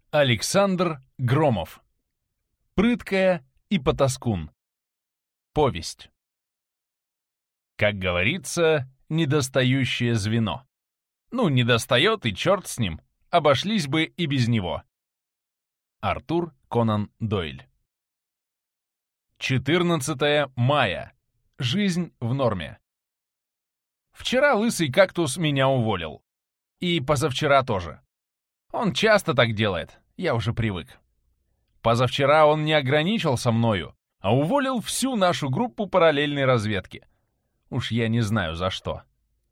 Александр Громов. Прыткая и потаскун. Повесть. Как говорится, недостающее звено. Ну, недостает, и черт с ним. Обошлись бы и без него. Артур Конан Дойль. 14 мая. Жизнь в норме. Вчера лысый кактус меня уволил. И позавчера тоже. Он часто так делает, я уже привык. Позавчера он не ограничился мною, а уволил всю нашу группу параллельной разведки. Уж я не знаю за что.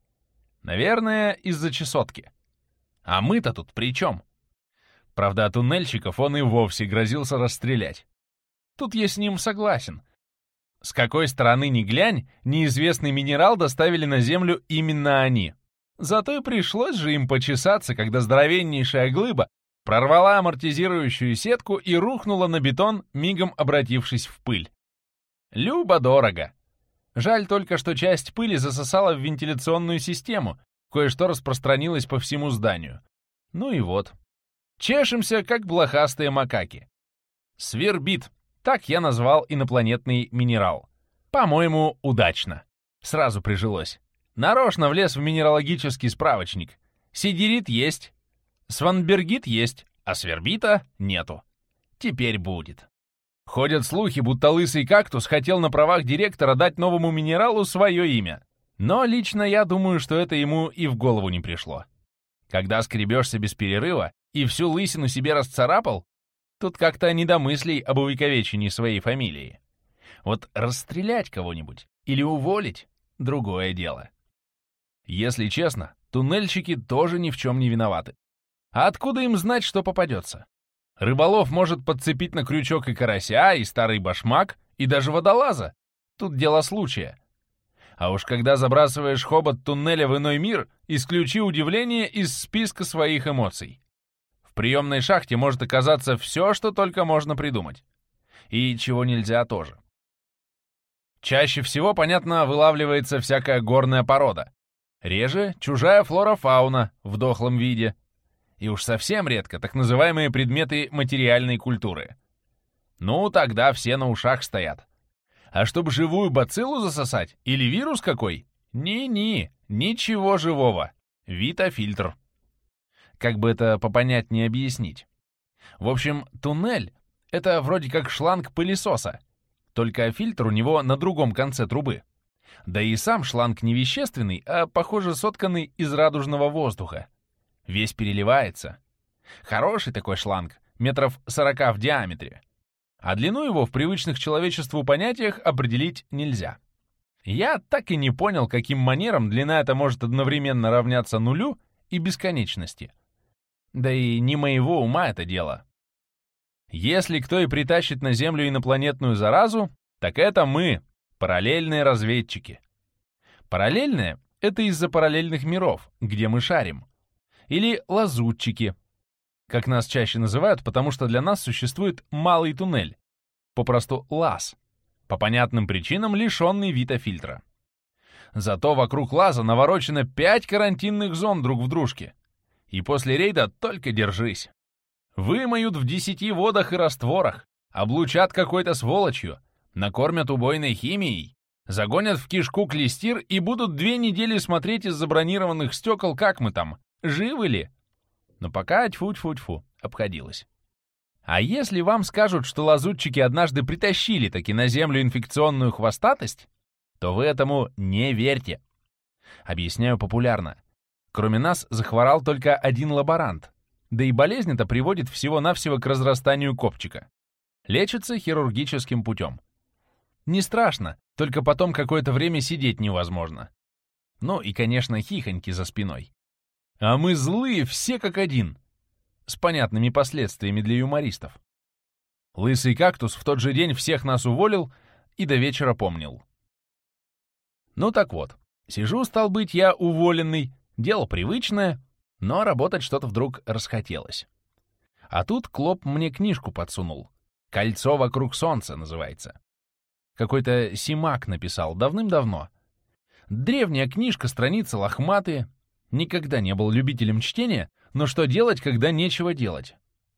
Наверное, из-за чесотки. А мы-то тут при чем? Правда, туннельщиков он и вовсе грозился расстрелять. Тут я с ним согласен. С какой стороны ни глянь, неизвестный минерал доставили на Землю именно они. Зато и пришлось же им почесаться, когда здоровеннейшая глыба прорвала амортизирующую сетку и рухнула на бетон, мигом обратившись в пыль. Любо-дорого. Жаль только, что часть пыли засосала в вентиляционную систему, кое-что распространилось по всему зданию. Ну и вот. Чешемся, как блохастые макаки. Свербит. Так я назвал инопланетный минерал. По-моему, удачно. Сразу прижилось. Нарочно влез в минералогический справочник. Сидерит есть, сванбергит есть, а свербита нету. Теперь будет. Ходят слухи, будто лысый кактус хотел на правах директора дать новому минералу свое имя. Но лично я думаю, что это ему и в голову не пришло. Когда скребешься без перерыва и всю лысину себе расцарапал, тут как-то не до мыслей об увековечении своей фамилии. Вот расстрелять кого-нибудь или уволить — другое дело. Если честно, туннельщики тоже ни в чем не виноваты. А откуда им знать, что попадется? Рыболов может подцепить на крючок и карася, и старый башмак, и даже водолаза. Тут дело случая. А уж когда забрасываешь хобот туннеля в иной мир, исключи удивление из списка своих эмоций. В приемной шахте может оказаться все, что только можно придумать. И чего нельзя тоже. Чаще всего, понятно, вылавливается всякая горная порода. Реже — чужая флора-фауна в дохлом виде. И уж совсем редко так называемые предметы материальной культуры. Ну, тогда все на ушах стоят. А чтобы живую бациллу засосать или вирус какой? Ни-ни, ничего живого. Витафильтр. Как бы это попонятнее объяснить? В общем, туннель — это вроде как шланг пылесоса, только фильтр у него на другом конце трубы. Да и сам шланг не вещественный, а, похоже, сотканный из радужного воздуха. Весь переливается. Хороший такой шланг, метров 40 в диаметре. А длину его в привычных человечеству понятиях определить нельзя. Я так и не понял, каким манером длина эта может одновременно равняться нулю и бесконечности. Да и не моего ума это дело. Если кто и притащит на Землю инопланетную заразу, так это мы, параллельные разведчики. Параллельные — это из-за параллельных миров, где мы шарим. Или лазутчики, как нас чаще называют, потому что для нас существует малый туннель, попросту лаз, по понятным причинам лишенный витафильтра. Зато вокруг лаза наворочено 5 карантинных зон друг в дружке. И после рейда только держись. Вымоют в 10 водах и растворах, облучат какой-то сволочью, накормят убойной химией, загонят в кишку клестир и будут 2 недели смотреть из забронированных стекол, как мы там, живы ли. Но пока тьфу-тьфу-тьфу, обходилось. А если вам скажут, что лазутчики однажды притащили таки на Землю инфекционную хвостатость, то вы этому не верьте. Объясняю популярно. Кроме нас захворал только один лаборант, да и болезнь эта приводит всего-навсего к разрастанию копчика. Лечится хирургическим путем. Не страшно, только потом какое-то время сидеть невозможно. Ну и, конечно, хихоньки за спиной. А мы злые все как один. С понятными последствиями для юмористов. Лысый кактус в тот же день всех нас уволил и до вечера помнил. Ну так вот, сижу, стал быть, я уволенный, дело привычное, но работать что-то вдруг расхотелось. А тут Клоп мне книжку подсунул. «Кольцо вокруг солнца» называется. Какой-то Симак написал давным-давно. Древняя книжка, страницы лохматые. Никогда не был любителем чтения, но что делать, когда нечего делать?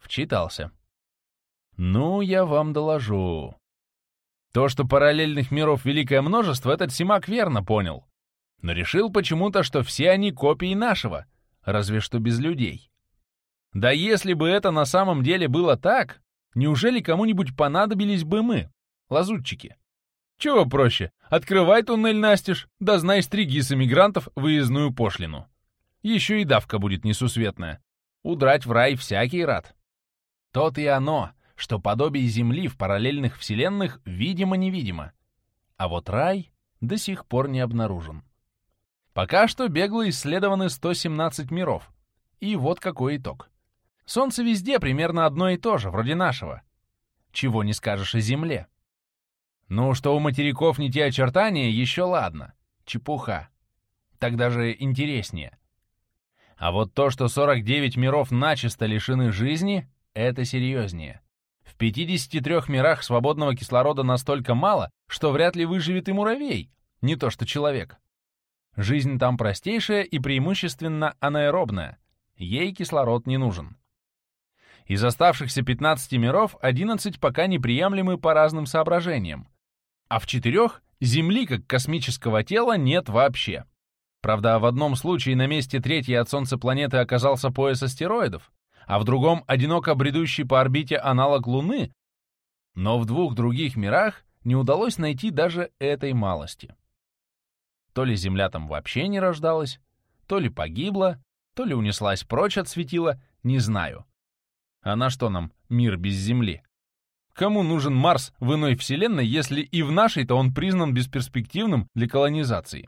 Вчитался. Ну, я вам доложу. То, что параллельных миров великое множество, этот Симак верно понял. Но решил почему-то, что все они копии нашего, разве что без людей. Да если бы это на самом деле было так, неужели кому-нибудь понадобились бы мы, лазутчики? Чего проще? Открывай туннель настежь, да знай, стриги с эмигрантов выездную пошлину. Еще и давка будет несусветная. Удрать в рай всякий рад. То и оно, что подобие Земли в параллельных вселенных видимо-невидимо. А вот рай до сих пор не обнаружен. Пока что бегло исследованы 117 миров. И вот какой итог. Солнце везде примерно одно и то же, вроде нашего. Чего не скажешь о Земле. Ну, что у материков не те очертания, еще ладно. Чепуха. Так даже интереснее. А вот то, что 49 миров начисто лишены жизни, это серьезнее. В 53 мирах свободного кислорода настолько мало, что вряд ли выживет и муравей, не то что человек. Жизнь там простейшая и преимущественно анаэробная. Ей кислород не нужен. Из оставшихся 15 миров 11 пока неприемлемы по разным соображениям. А в 4 Земли как космического тела нет вообще. Правда, в одном случае на месте третьей от Солнца планеты оказался пояс астероидов, а в другом одиноко бредущий по орбите аналог Луны, но в 2 других мирах не удалось найти даже этой малости. То ли Земля там вообще не рождалась, то ли погибла, то ли унеслась прочь от светила, не знаю. А на что нам мир без Земли? Кому нужен Марс в иной вселенной, если и в нашей-то он признан бесперспективным для колонизации?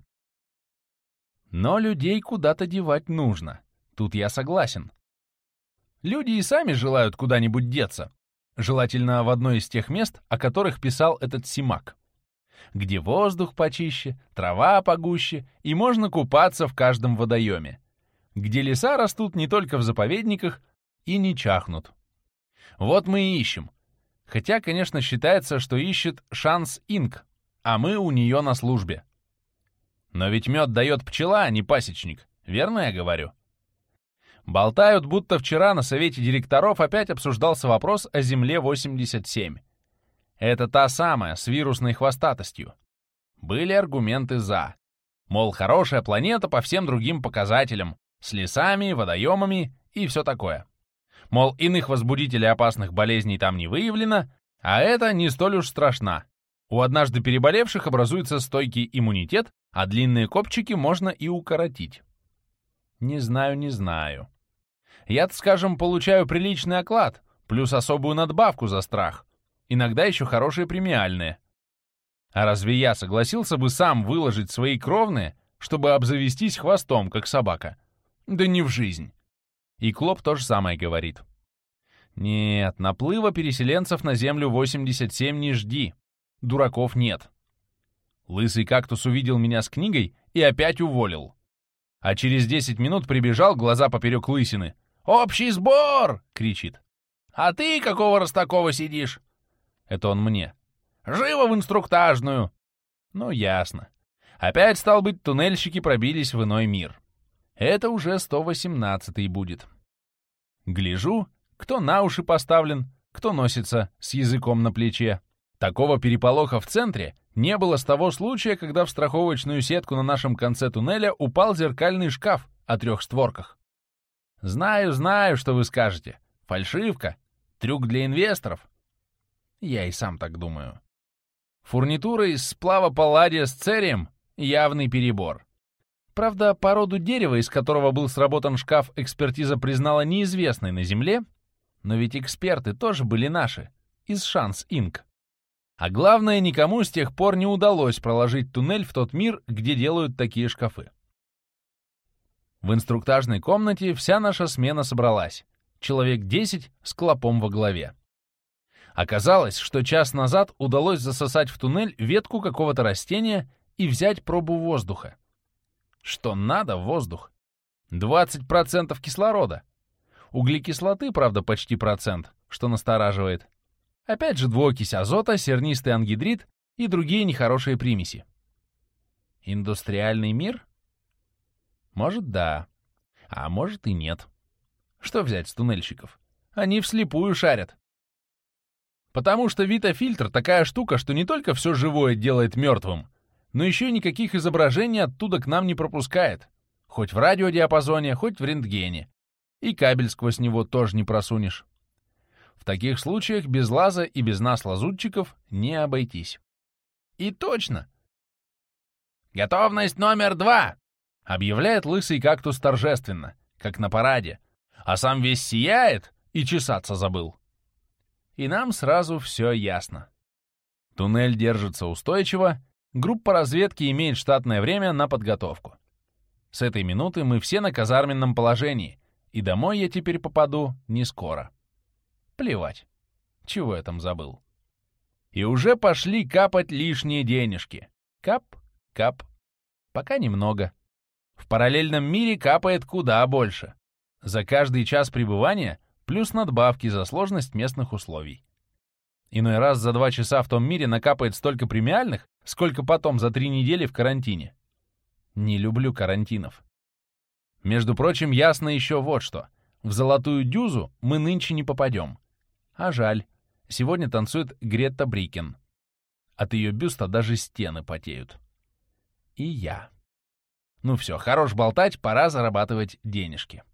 Но людей куда-то девать нужно. Тут я согласен. Люди и сами желают куда-нибудь деться. Желательно в одно из тех мест, о которых писал этот Симак. Где воздух почище, трава погуще, и можно купаться в каждом водоеме. Где леса растут не только в заповедниках и не чахнут. Вот мы и ищем. Хотя, конечно, считается, что ищет Шанс Инк, а мы у нее на службе. Но ведь мед дает пчела, а не пасечник, верно я говорю? Болтают, будто вчера на совете директоров опять обсуждался вопрос о Земле-87. Это та самая, с вирусной хвостатостью. Были аргументы «за». Мол, хорошая планета по всем другим показателям, с лесами, водоемами и все такое. Мол, иных возбудителей опасных болезней там не выявлено, а это не столь уж страшно. У однажды переболевших образуется стойкий иммунитет, а длинные копчики можно и укоротить. Не знаю. Я-то, скажем, получаю приличный оклад, плюс особую надбавку за страх. Иногда еще хорошие премиальные. А разве я согласился бы сам выложить свои кровные, чтобы обзавестись хвостом, как собака? Да не в жизнь. И Клоп то же самое говорит. Нет, наплыва переселенцев на Землю 87 не жди. Дураков нет. Лысый кактус увидел меня с книгой и опять уволил. А через 10 минут прибежал, глаза поперек лысины. «Общий сбор!» — кричит. «А ты какого Ростакова сидишь?» Это он мне. «Живо в инструктажную!» Ну, ясно. Опять, стал быть, туннельщики пробились в иной мир. Это уже 118-й будет. Гляжу, кто на уши поставлен, кто носится с языком на плече. Такого переполоха в центре не было с того случая, когда в страховочную сетку на нашем конце туннеля упал зеркальный шкаф о 3 створках. Знаю, что вы скажете. Фальшивка, трюк для инвесторов. Я и сам так думаю. Фурнитура из сплава палладия с церием — явный перебор. Правда, породу дерева, из которого был сработан шкаф, экспертиза признала неизвестной на Земле, но ведь эксперты тоже были наши, из Шанс Инк. А главное, никому с тех пор не удалось проложить туннель в тот мир, где делают такие шкафы. В инструктажной комнате вся наша смена собралась. Человек 10 с Клопом во главе. Оказалось, что час назад удалось засосать в туннель ветку какого-то растения и взять пробу воздуха. Что надо в воздух? 20% кислорода. Углекислоты, правда, почти процент, что настораживает. Опять же двуокись азота, сернистый ангидрид и другие нехорошие примеси. Индустриальный мир? Может, да. А может и нет. Что взять с туннельщиков? Они вслепую шарят. Потому что Витафильтр такая штука, что не только все живое делает мертвым, но еще и никаких изображений оттуда к нам не пропускает. Хоть в радиодиапазоне, хоть в рентгене. И кабель сквозь него тоже не просунешь. В таких случаях без лаза и без нас, лазутчиков, не обойтись. И точно. «Готовность номер 2!» — объявляет лысый кактус торжественно, как на параде, а сам весь сияет и чесаться забыл. И нам сразу все ясно. Туннель держится устойчиво, группа разведки имеет штатное время на подготовку. С этой минуты мы все на казарменном положении, и домой я теперь попаду не скоро. Плевать. Чего я там забыл? И уже пошли капать лишние денежки. Кап, кап. Пока немного. В параллельном мире капает куда больше. За каждый час пребывания плюс надбавки за сложность местных условий. Иной раз за 2 часа в том мире накапает столько премиальных, сколько потом за 3 недели в карантине. Не люблю карантинов. Между прочим, ясно еще вот что. В золотую дюзу мы нынче не попадем. А жаль. Сегодня танцует Грета Брикен. От ее бюста даже стены потеют. И я. Ну все, хорош болтать, пора зарабатывать денежки.